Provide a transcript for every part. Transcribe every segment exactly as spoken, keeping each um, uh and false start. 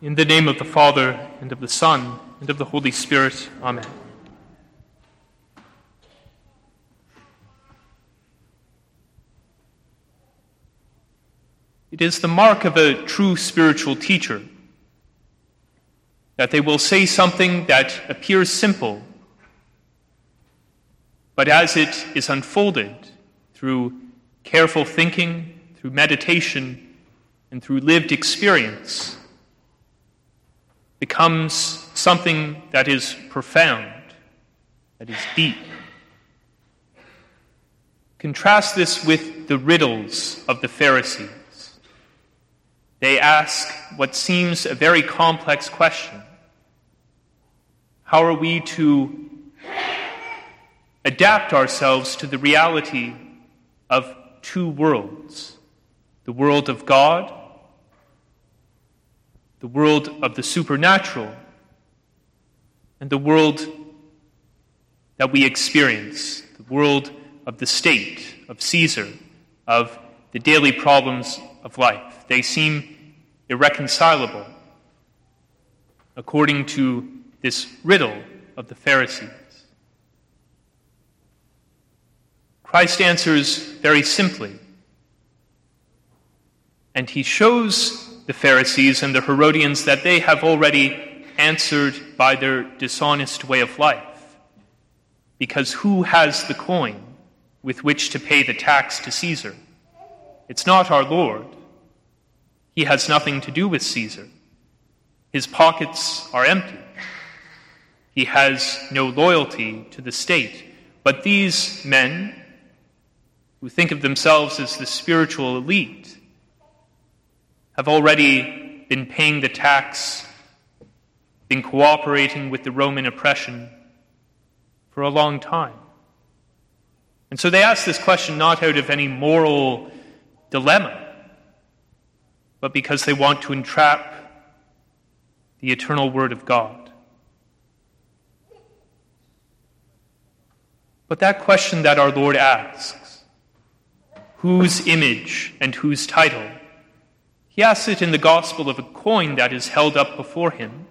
In the name of the Father, and of the Son, and of the Holy Spirit. Amen. It is the mark of a true spiritual teacher that they will say something that appears simple, but as it is unfolded through careful thinking, through meditation, and through lived experience, becomes something that is profound, that is deep. Contrast this with the riddles of the Pharisees. They ask what seems a very complex question. How are we to adapt ourselves to the reality of two worlds? The world of God, the world of the supernatural, and the world that we experience, the world of the state, of Caesar, of the daily problems of life. They seem irreconcilable according to this riddle of the Pharisees. Christ answers very simply, and he shows the Pharisees and the Herodians that they have already answered by their dishonest way of life. Because who has the coin with which to pay the tax to Caesar? It's not our Lord. He has nothing to do with Caesar. His pockets are empty. He has no loyalty to the state. But these men, who think of themselves as the spiritual elite, have already been paying the tax, been cooperating with the Roman oppression for a long time. And so they ask this question not out of any moral dilemma, but because they want to entrap the eternal Word of God. But that question that our Lord asks, whose image and whose title? He asks it in the gospel of a coin that is held up before him.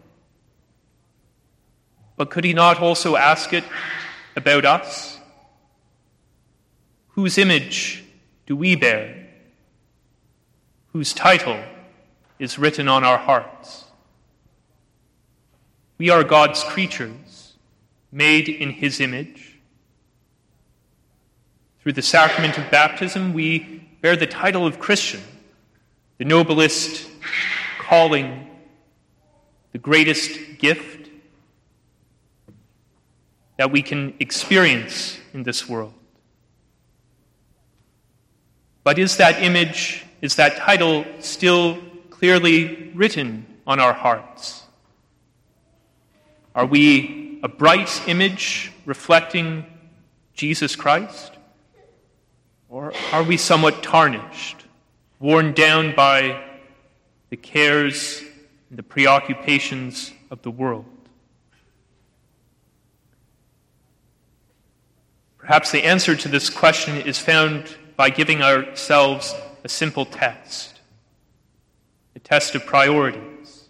But could he not also ask it about us? Whose image do we bear? Whose title is written on our hearts? We are God's creatures, made in his image. Through the sacrament of baptism, we bear the title of Christian, the noblest calling, the greatest gift that we can experience in this world. But is that image, is that title still clearly written on our hearts? Are we a bright image reflecting Jesus Christ? Or are we somewhat tarnished, worn down by the cares and the preoccupations of the world? Perhaps the answer to this question is found by giving ourselves a simple test, a test of priorities.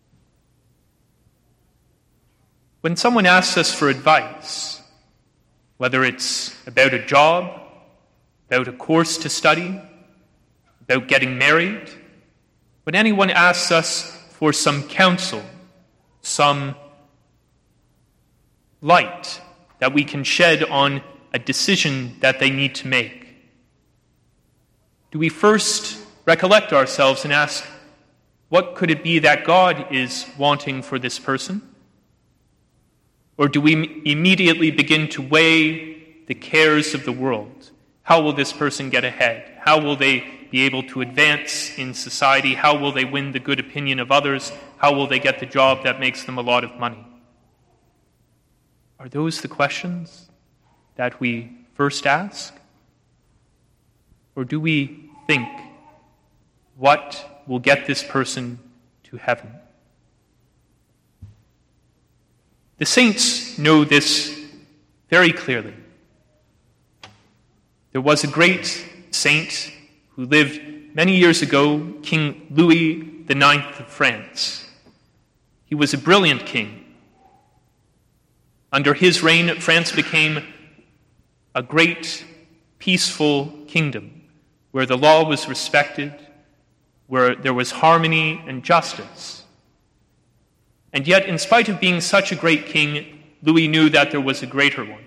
When someone asks us for advice, whether it's about a job, about a course to study, about getting married, when anyone asks us for some counsel, some light that we can shed on a decision that they need to make, do we first recollect ourselves and ask, what could it be that God is wanting for this person? Or do we immediately begin to weigh the cares of the world? How will this person get ahead? How will they be able to advance in society? How will they win the good opinion of others? How will they get the job that makes them a lot of money? Are those the questions that we first ask? Or do we think, what will get this person to heaven? The saints know this very clearly. There was a great saint who lived many years ago, King Louis the Ninth of France. He was a brilliant king. Under his reign, France became a great, peaceful kingdom where the law was respected, where there was harmony and justice. And yet, in spite of being such a great king, Louis knew that there was a greater one.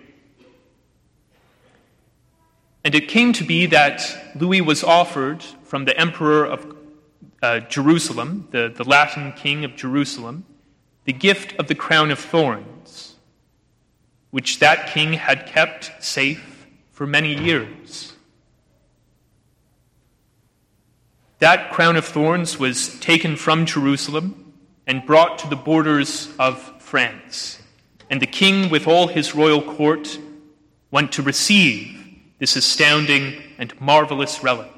And it came to be that Louis was offered from the emperor of uh, Jerusalem, the, the Latin king of Jerusalem, the gift of the crown of thorns, which that king had kept safe for many years. That crown of thorns was taken from Jerusalem and brought to the borders of France. And the king, with all his royal court, went to receive this astounding and marvelous relic.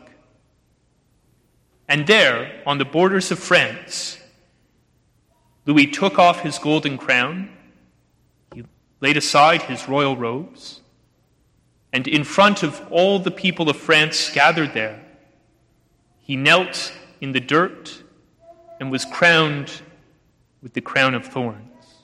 And there, on the borders of France, Louis took off his golden crown, he laid aside his royal robes, and in front of all the people of France gathered there, he knelt in the dirt and was crowned with the crown of thorns.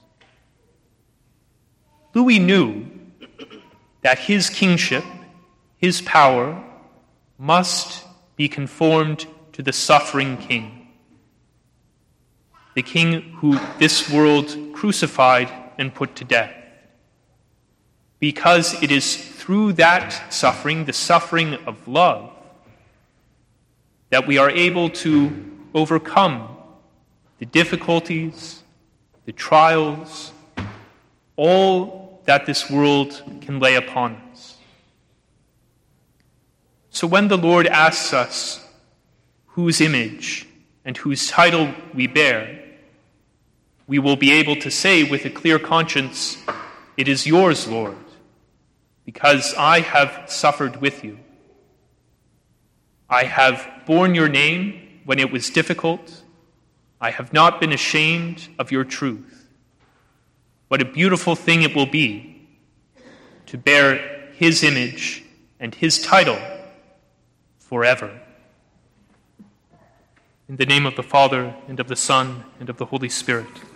Louis knew that his kingship, his power, must be conformed to the suffering king, the king who this world crucified and put to death. Because it is through that suffering, the suffering of love, that we are able to overcome the difficulties, the trials, all that this world can lay upon us. So when the Lord asks us whose image and whose title we bear, we will be able to say with a clear conscience, "It is yours, Lord, because I have suffered with you. I have borne your name when it was difficult. I have not been ashamed of your truth." What a beautiful thing it will be to bear his image and his title forever. In the name of the Father, and of the Son, and of the Holy Spirit.